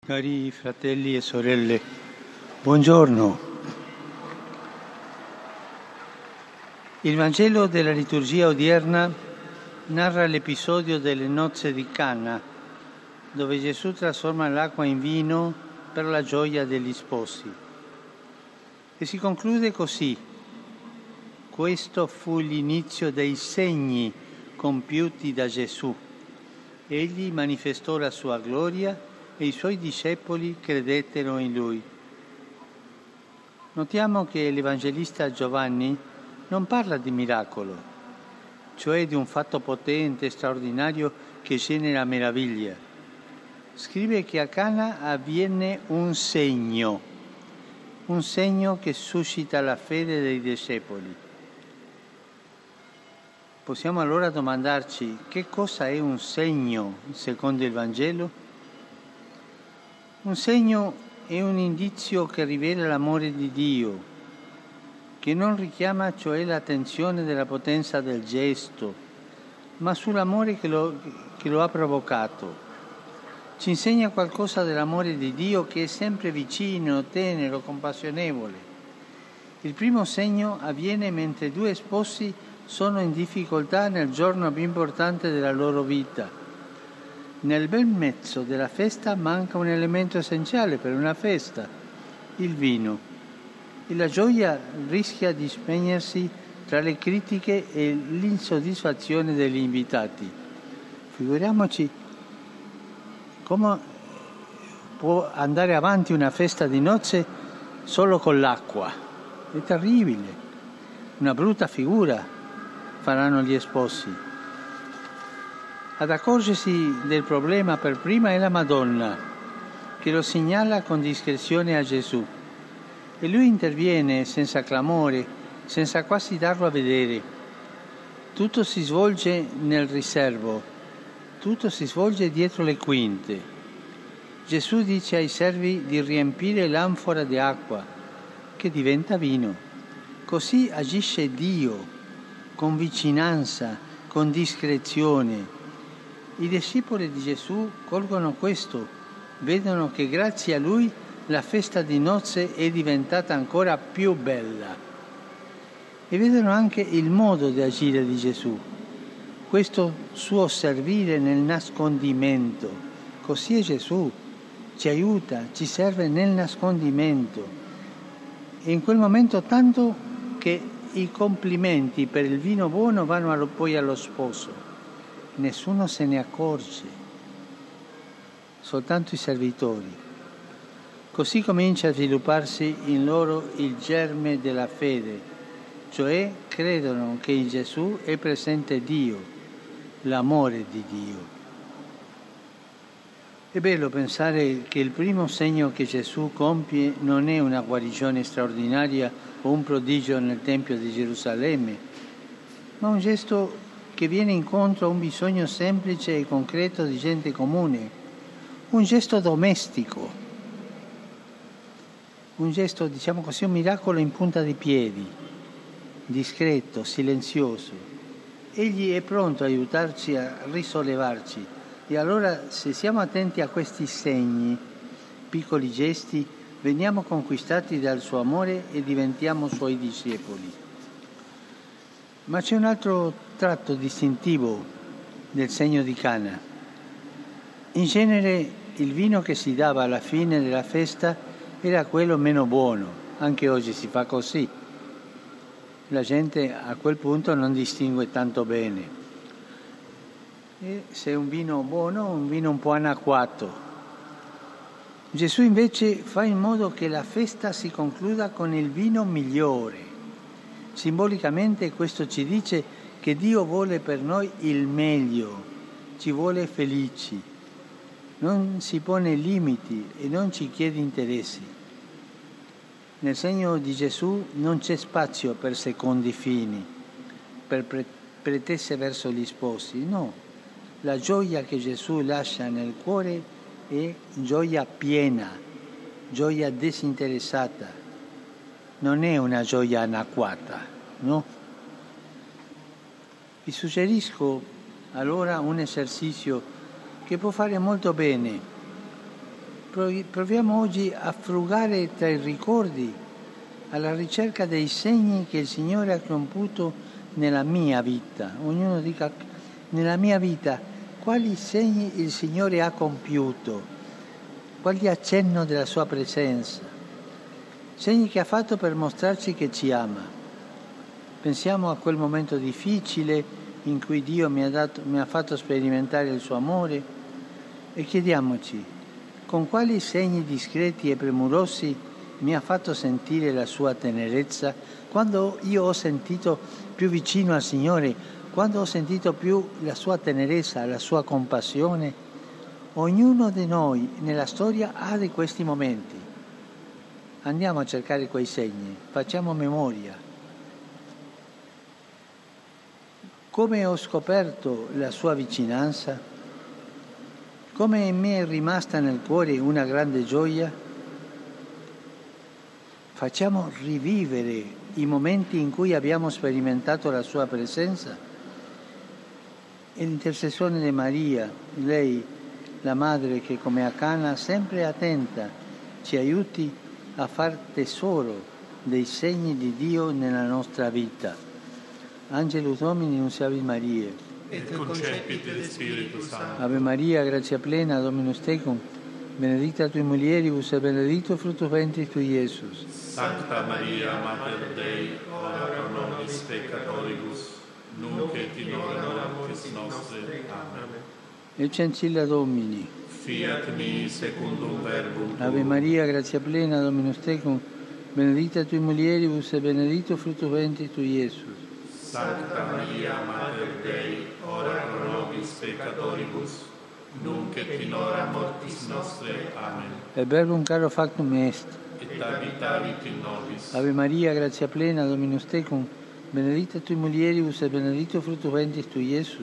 Cari fratelli e sorelle, buongiorno. Il Vangelo della liturgia odierna narra l'episodio delle nozze di Cana, dove Gesù trasforma l'acqua in vino per la gioia degli sposi. E si conclude così: questo fu l'inizio dei segni compiuti da Gesù. Egli manifestò la sua gloria e i suoi discepoli credettero in lui. Notiamo che l'Evangelista Giovanni non parla di miracolo, cioè di un fatto potente, straordinario che genera meraviglia. Scrive che a Cana avviene un segno che suscita la fede dei discepoli. Possiamo allora domandarci che cosa è un segno secondo il Vangelo? Un segno è un indizio che rivela l'amore di Dio, che non richiama cioè l'attenzione della potenza del gesto, ma sull'amore che lo ha provocato. Ci insegna qualcosa dell'amore di Dio che è sempre vicino, tenero, compassionevole. Il primo segno avviene mentre due sposi sono in difficoltà nel giorno più importante della loro vita. Nel bel mezzo della festa manca un elemento essenziale per una festa, il vino. E la gioia rischia di spegnersi tra le critiche e l'insoddisfazione degli invitati. Figuriamoci come può andare avanti una festa di nozze solo con l'acqua. È terribile, una brutta figura faranno gli sposi. Ad accorgersi del problema per prima è la Madonna, che lo segnala con discrezione a Gesù. E lui interviene senza clamore, senza quasi darlo a vedere. Tutto si svolge nel riservo, tutto si svolge dietro le quinte. Gesù dice ai servi di riempire l'anfora di acqua, che diventa vino. Così agisce Dio, con vicinanza, con discrezione. I discepoli di Gesù colgono questo, vedono che grazie a Lui la festa di nozze è diventata ancora più bella. E vedono anche il modo di agire di Gesù, questo suo servire nel nascondimento. Così è Gesù, ci aiuta, ci serve nel nascondimento. E in quel momento tanto che i complimenti per il vino buono vanno poi allo sposo. Nessuno se ne accorge, soltanto i servitori. Così comincia a svilupparsi in loro il germe della fede, cioè credono che in Gesù è presente Dio, l'amore di Dio. È bello pensare che il primo segno che Gesù compie non è una guarigione straordinaria o un prodigio nel Tempio di Gerusalemme, ma un gesto che viene incontro a un bisogno semplice e concreto di gente comune, un gesto domestico, un gesto, diciamo così, un miracolo in punta di piedi, discreto, silenzioso. Egli è pronto a aiutarci a risollevarci e allora, se siamo attenti a questi segni, piccoli gesti, veniamo conquistati dal suo amore e diventiamo suoi discepoli. Ma c'è un altro tratto distintivo del segno di Cana. In genere il vino che si dava alla fine della festa era quello meno buono, anche oggi si fa così. La gente a quel punto non distingue tanto bene. E se è un vino buono, un vino un po' anacquato. Gesù invece fa in modo che la festa si concluda con il vino migliore. Simbolicamente questo ci dice che Dio vuole per noi il meglio, ci vuole felici, non si pone limiti e non ci chiede interessi. Nel segno di Gesù non c'è spazio per secondi fini, per pretese verso gli sposi, no. La gioia che Gesù lascia nel cuore è gioia piena, gioia disinteressata. Non è una gioia anacquata, no? Vi suggerisco allora un esercizio che può fare molto bene. Proviamo oggi a frugare tra i ricordi, alla ricerca dei segni che il Signore ha compiuto nella mia vita. Ognuno dica: nella mia vita quali segni il Signore ha compiuto, quali accenno della sua presenza, segni che ha fatto per mostrarci che ci ama. Pensiamo a quel momento difficile in cui Dio mi ha fatto sperimentare il suo amore e chiediamoci: con quali segni discreti e premurosi mi ha fatto sentire la sua tenerezza, quando io ho sentito più vicino al Signore, quando ho sentito più la sua tenerezza, la sua compassione. Ognuno di noi nella storia ha di questi momenti. Andiamo a cercare quei segni, facciamo memoria. Come ho scoperto la sua vicinanza? Come in me è rimasta nel cuore una grande gioia? Facciamo rivivere i momenti in cui abbiamo sperimentato la sua presenza e l'intercessione di Maria, lei, la madre che come a Cana, sempre attenta, ci aiuti a far tesoro dei segni di Dio nella nostra vita. Angelus Domini, Nunciavit Mariae. Et concepit de Spiritu Sancto. Ave Maria, grazia plena, Dominus tecum, benedicta tui mulieribus e benedictus fructus ventris tui, Iesus. Sancta Maria, Mater Dei, ora pro nobis peccatoribus, nunc et in hora mortis nostre. Amen. Ecce ancilla Domini. Fiat mi secundum verbum tuum. Ave Maria, grazia plena, Dominus tecum, benedicta tui mulieribus e benedictus fructus ventris tui, Iesus. Sancta Maria, Mater Dei, ora pro nobis peccatoribus, nunc et in hora mortis nostre. Amen. Et verbum caro factum est. Et habitavit in nobis. Ave Maria, grazia plena, Dominus tecum, benedicta tui mulieribus e benedictus fructus ventris tui, Iesus.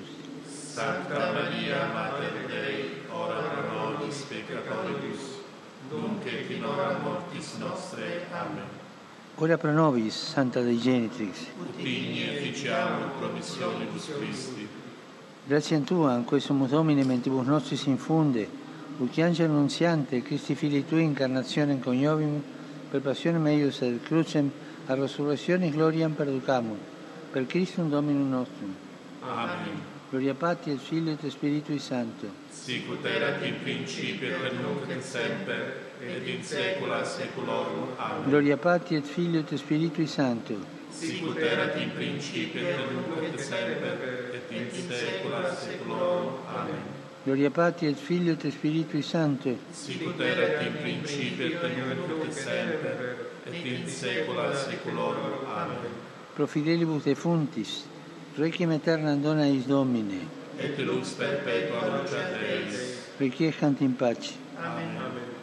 Sancta Maria, Mater Dei, ora pro nobis peccatoribus, nunc et in hora mortis nostre. Amen. Ora pro nobis, Santa Dei Genitrix. Ut digni efficiamur promissionibus Christi. Grazie a Tua, in questo Domine, mentibus nostris infunde, ut angelo nunziante, Christi Filii Tui, incarnazione coniovimus, per passionem eius et crucem, a resurrectionis gloriam perducamur, per Christum Dominum nostrum. Amen. Gloria Patri et Filio et Spiritui Sancto. Sicut erat in principio et nunc et semper, et in saecula saeculorum. Amen. Gloria Patri et Filio et Spiritui Sancto. Sicut erat in principio et nunc et semper, et in saecula saeculorum. Amen. Gloria Patri et Filio et Spiritui Sancto. Sicut erat in principio et nunc et semper, et in saecula saeculorum. Amen. Pro fidelibus defuntis, requiem aeternam dona eis Domine. Et lux perpetua lucet Eis. Requiescant in pace. Amen.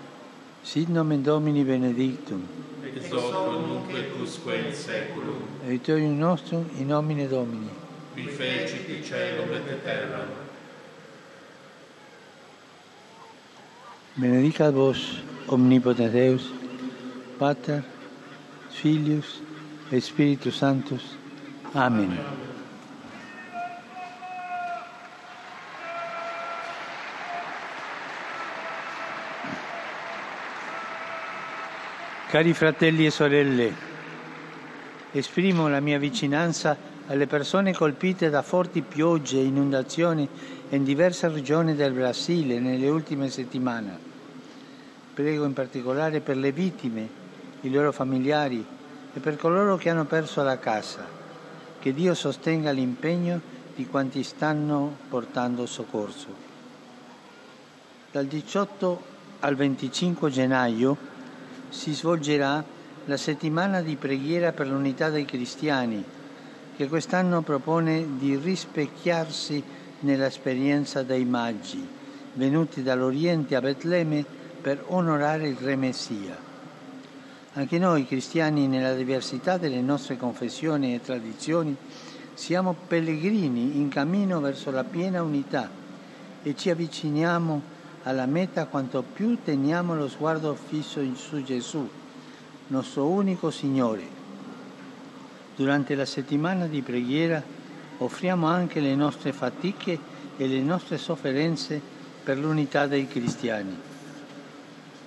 Sit nomen Domini benedictum. Et hoc nunc et usque in saeculum. Aiutorium nostrum in nomine Domini. Qui fecit caelum et terram. Benedicat vos omnipotens Deus, Pater, Filius et Spiritus Sanctus. Amen. Cari fratelli e sorelle, esprimo la mia vicinanza alle persone colpite da forti piogge e inondazioni in diverse regioni del Brasile nelle ultime settimane. Prego in particolare per le vittime, i loro familiari e per coloro che hanno perso la casa. Che Dio sostenga l'impegno di quanti stanno portando soccorso. Dal 18 al 25 gennaio si svolgerà la settimana di preghiera per l'unità dei cristiani, che quest'anno propone di rispecchiarsi nell'esperienza dei magi, venuti dall'Oriente a Betlemme per onorare il Re Messia. Anche noi cristiani, nella diversità delle nostre confessioni e tradizioni, siamo pellegrini in cammino verso la piena unità e ci avviciniamo alla meta quanto più teniamo lo sguardo fisso su Gesù, nostro unico Signore. Durante la settimana di preghiera offriamo anche le nostre fatiche e le nostre sofferenze per l'unità dei cristiani.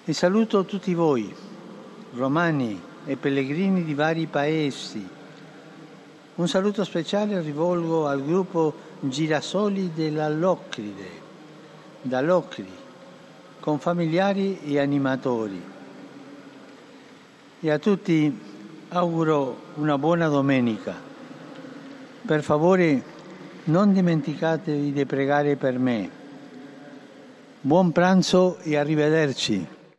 E saluto tutti voi, romani e pellegrini di vari paesi. Un saluto speciale rivolgo al gruppo Girasoli della Locride, da Locri, con familiari e animatori. E a tutti auguro una buona domenica. Per favore, non dimenticatevi di pregare per me. Buon pranzo e arrivederci.